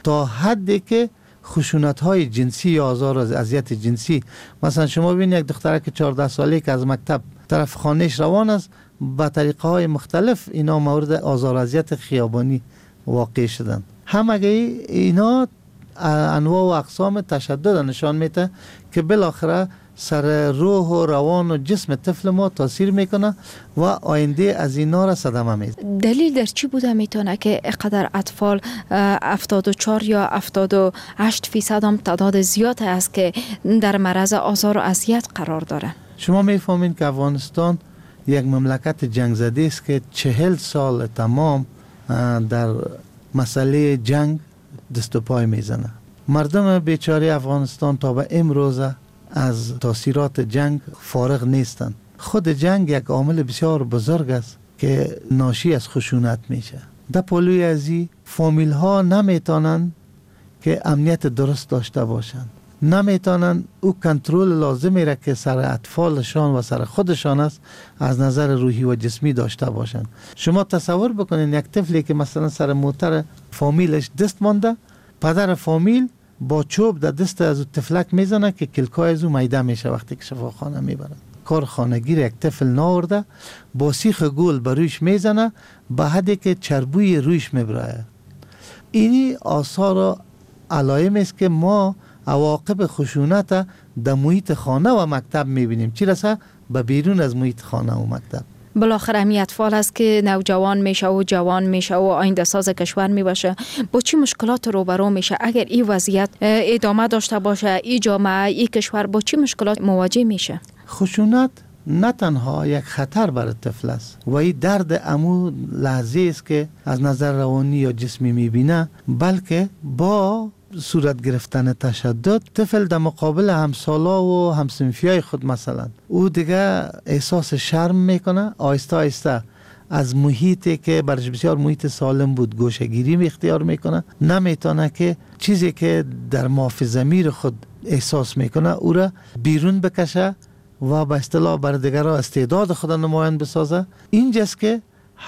تا حدی که خشونت‌های جنسی یا آزار و اذیت جنسی، مثلا شما ببینید یک دختره که 14 ساله که از مکتب طرف خانهش روان است، با طریقه‌های مختلف اینا مورد آزار و اذیت خیابانی واقع شدن. همگی اینا انواع و اقسام تشدد نشان میده که بالاخره سر روح و روان و جسم طفل ما تاثیر میکنه و آینده از اینا را صدمه میزنه. دلیل در چی بوده میتونه که اینقدر اطفال 74 یا 78% هم تعداد زیاد است که در معرض آزار و اذیت قرار داره؟ شما میفهمین که افغانستان یک مملکت جنگ زده است که 40 سال تمام در مسئله جنگ دست و پای میزنه. مردم بیچاره افغانستان تا به امروز از تاثیرات جنگ فارغ نیستند. خود جنگ یک عامل بسیار بزرگ است که ناشی از خشونت میشه. در پلوی ازی فامیل ها نمیتونن که امنیت درست داشته باشند، نمیتونن او کنترل لازمی را که سر اطفالشان و سر خودشان است از نظر روحی و جسمی داشته باشند. شما تصور بکنین یک طفلی که مثلا سر موتر فامیلش دست مانده، پدر فامیل با چوب در دست از طفلک میزنه که کلکای از او میده میشه وقتی که شفاخانه میبرن. کار خانگیر یک طفل ناورده با سیخ گل بر رویش میزنه به حدی که چربوی رویش میبره. اینی آثار و علائم است که ما عواقب خشونت در محیط خانه و مکتب میبینیم، چی رسه به بیرون از محیط خانه و مکتب. بالاخره همی اطفال است که نوجوان میشه و جوان میشه و آینده ساز کشور میباشه. با چی مشکلات روبرو میشه اگر این وضعیت ادامه داشته باشه؟ این جامعه، این کشور با چی مشکلات مواجه میشه؟ خشونت نه تنها یک خطر برای طفل است و این درد امو لحظه است که از نظر روانی یا جسمی میبینه، بلکه با صورت گرفتن تشدد طفل در مقابل همسالا و همسنفیای خود مثلا او دیگه احساس شرم میکنه، آهسته آهسته از محیطی که برش بسیار محیط سالم بود گوشه‌گیری اختیار میکنه، نمیتونه که چیزی که در ماف ضمیر خود احساس میکنه او را بیرون بکشه و به اصطلاح بر دیگران استعداد خود نمایان بسازه. اینجاست که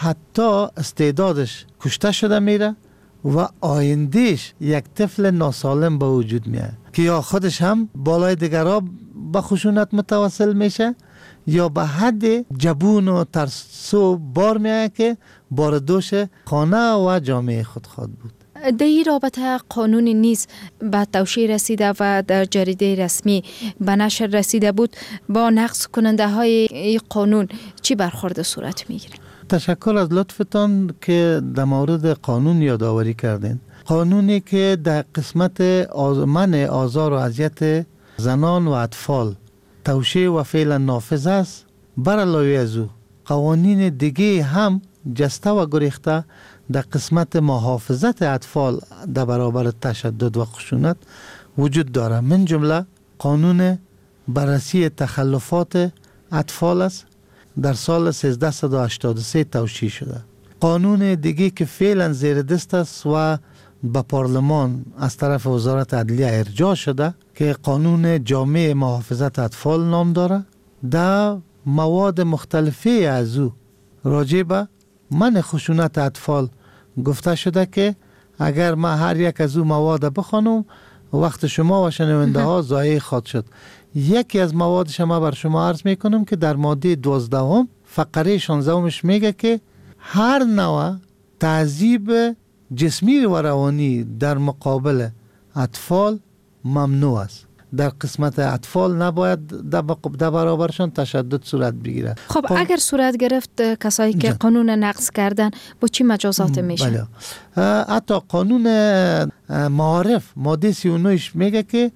حتی استعدادش کشته شده میره و آیندهش یک طفل ناسالم به وجود میاد که یا خودش هم بالای دیگران به خشونت متوسل میشه یا به حد جبون و ترسو بار میاد که بار دوش خانه و جامعه خود خواهد بود. در این رابطه قانونی نیز به توشیح رسیده و در جریده رسمی به نشر رسیده بود. با نقض کننده های قانون چی برخورد صورت میگیره؟ تشکر از لطفتان که در مورد قانون یادآوری کردین. قانونی که در قسمت منع آزار و اذیت زنان و اطفال توشیح و فعلا نافذ است، بر علاوه از او قوانین دیگه هم جسته و گریخته در قسمت محافظت اطفال در برابر تشدد و خشونت وجود داره. من جمله قانون بررسی تخلفات اطفال است، در سال 1383 توشیح شده. قانون دیگه که فعلا زیر دست است و به پارلمان از طرف وزارت عدلیه ارجاع شده که قانون جامع محافظت اطفال نام داره، در مواد مختلفه از او راجع به منع خشونت اطفال گفته شده که اگر ما هر یک از او مواد بخوانم وقت شما و شنونده ها ضایع خواهد شد. یکی از موادش ما بر شما عرض میکنم که در ماده 12 فقره 16 میگه که هر نوع تعذیب جسمی و روانی در مقابل اطفال ممنوع است. در قسمت اطفال نباید در برابرشان تشدد صورت بگیره. خب اگر صورت گرفت کسایی که قانون نقض کردن با چی مجازات میشه؟ بله. حتی قانون معارف ماده 39 میگه که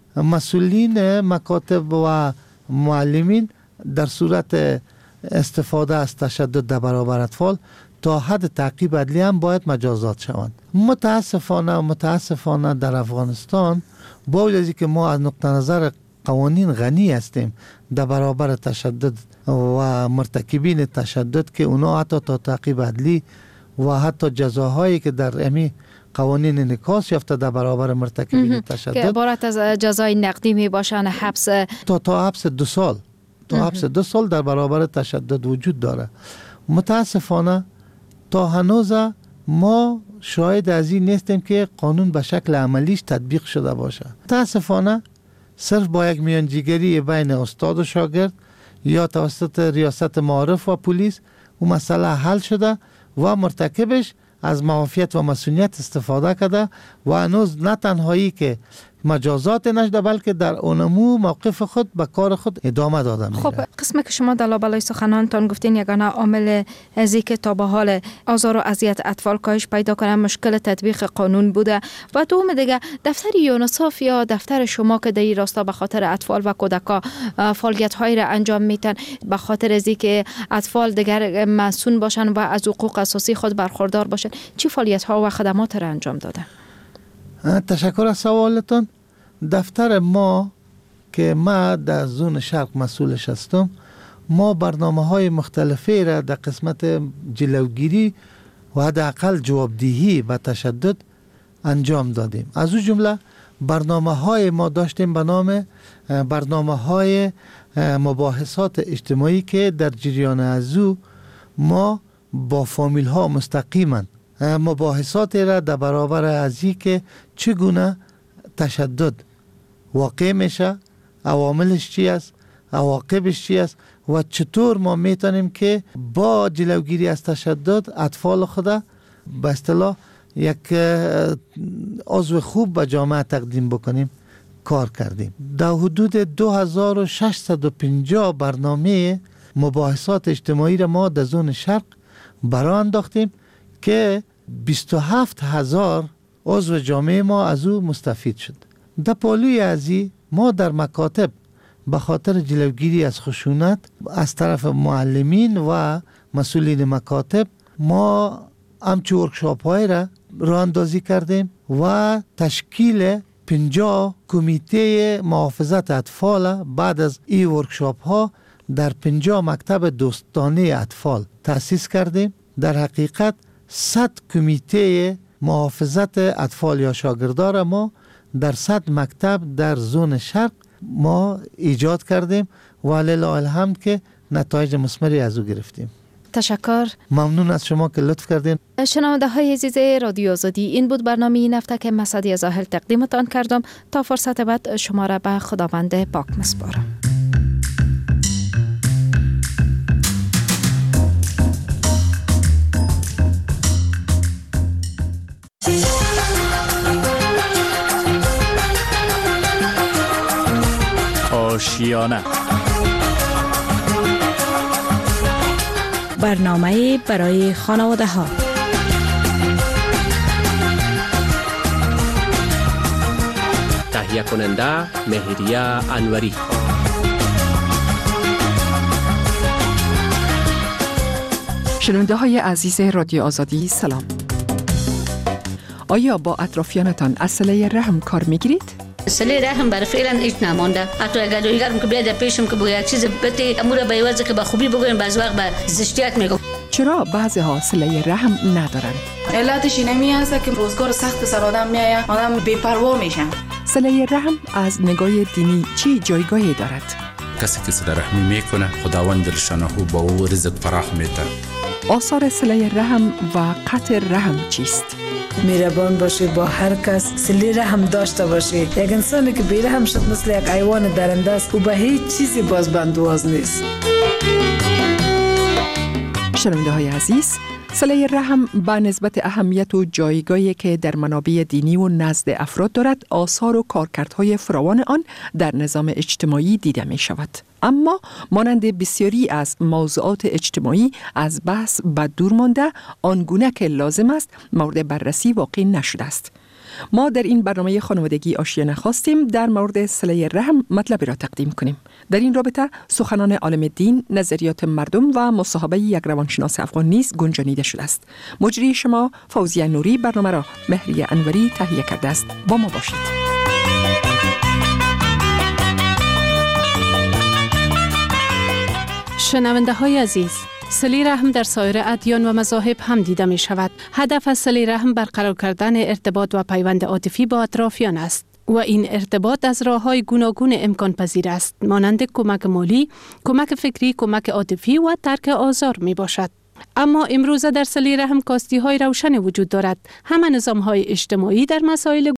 مسئولین مکاتب و معلمین در صورت استفاده از تشدد در برابر اطفال تا حد تعقیب عدلی هم باید مجازات شوند. متاسفانه در افغانستان با وجود از اینکه ما از نقطه نظر قوانین غنی هستیم در برابر تشدد و مرتکبین تشدد که اونا حتی تا تعقیب عدلی و حتی جزاهایی که در امی قوانین انعکاس یافته در برابر مرتکبین تشدد که عبارت از جزای نقدی می باشن، حبس تا حبس 2 سال تا حبس 2 سال در برابر تشدد وجود داره. متاسفانه تا هنوز ما شاهد از این نیستیم که قانون به شکل عملیش تطبیق شده باشه. متاسفانه صرف با یک میانجیگری بین استاد و شاگرد یا توسط ریاست معارف و پلیس و مسئله حل شده و مرتکبش از معافیت و مسئولیت استفاده کرده و هنوز نه تنهایی که مجازات نشده بلکه در اونمو موقف خود به کار خود ادامه داده میره. خب قسمی که شما در لابلای سخنانتان گفتین یگانه عامل ازی که تا به حال آزار و اذیت اطفال کاهش پیدا کنه مشکل تطبیق قانون بوده و دوم دیگه دفتر یونیسف یا دفتر شما که در این راستا به خاطر اطفال و کودکا فعالیت هایی را انجام میتن به خاطر ازی که اطفال دیگر مسئول باشن و از حقوق اساسی خود برخوردار باشن، چی فعالیت ها و خدمات را انجام داده؟ تشکر از سوالتون. دفتر ما که ما در زون شرق مسئولش هستم، ما برنامه های مختلفی را در قسمت جلوگیری و حداقل جوابدهی و تشدد انجام دادیم. از او جمله برنامه های ما داشتیم به نام برنامه های مباحثات اجتماعی که در جریان از او ما با فامیل ها مستقیما مباحثات را در برابر از این که چگونه تشدد واقع میشه، عواملش چی است، عواقبش چی است و چطور ما میتونیم که با جلوگیری از تشدد اطفال خدا به اصطلاح یک عضو خوب به جامعه تقدیم بکنیم کار کردیم. در حدود 2650 برنامه مباحثات اجتماعی را ما در زون شرق برای انداختیم که 27,000 عضو جامعه ما از او مستفید شد. در پالوی ازی ما در مکاتب به خاطر جلوگیری از خشونت از طرف معلمین و مسئولین مکاتب ما همچون ورکشاپ های را راه اندازی کردیم و تشکیل 50 کمیته محافظت اطفال بعد از این ورکشاپ ها در 50 مکتب دوستانه اطفال تأسیس کردیم. در حقیقت 100 کمیته محافظت اطفال یا شاگردان ما در 100 مکتب در زون شرق ما ایجاد کردیم و لله الحمد که نتایج مثمری از او گرفتیم. تشکر. ممنون از شما که لطف کردین. شنونده های عزیز رادیو آزادی، این بود برنامه این هفته که مسعدی زاهل تقدیمتان کردم. تا فرصت بعد شما را به خداوند پاک میسپارم. آشیانه، برنامه برای خانواده ها. تهیه کننده مهریه انوری. شنونده های عزیز رادیو آزادی سلام. آیا با اطرافیانتان از صله رحم کار میگیرید؟ صله رحم برای فعلا هیچ نمانده. حتی اگر دیگرم که بیاد پیشم که بگه یک چیز بده امور به وجه که به خوبی بگویم بعض وقت به زشتیت میگم. چرا بعضی ها صله رحم ندارند؟ علتش اینمی است که روزگار سخت سر آدم میآید، آدم بی‌پروا میشه. صله رحم از نگاه دینی چی جایگاهی دارد؟ کسی که صله رحمی میکنه خداوند دلشانه با او رزق فراخ میده. آثار صله رحم و قطع رحم چیست؟ مهربان باشی، با هر کس صله رحم داشته باشی. یک انسانی که بی‌رحم شد مثل یک حیوان درنده است و به هیچ چیزی بازبندواز نیست. شنونده های عزیز، صله رحم به نسبت اهمیت و جایگاهی که در منابع دینی و نزد افراد دارد، آثار و کارکردهای فراوان آن در نظام اجتماعی دیده می شود. اما مانند بسیاری از موضوعات اجتماعی از بحث به دور مانده، آنگونه که لازم است مورد بررسی واقع نشده است. ما در این برنامه خانوادگی آشیانه خواستیم در مورد صله رحم مطلبی را تقدیم کنیم. در این رابطه سخنان عالم دین، نظریات مردم و مصاحبه یک روانشناس افغان نیز گنجانیده شده است. مجری شما فوزیه نوری برنامه را مهریه انوری تهیه کرده است. با ما باشید. شنونده های عزیز، صله رحم در سایر ادیان و مذاهب هم دیده می شود. هدف از صله رحم برقرار کردن ارتباط و پیوند عاطفی با اطرافیان است و این ارتباط از راه‌های گوناگون امکان پذیر است، مانند کمک مالی، کمک فکری، کمک عاطفی و ترک آزار می باشد. اما امروزه در صله رحم کاستی های روشن وجود دارد. همه نظام های اجتماعی در مسائل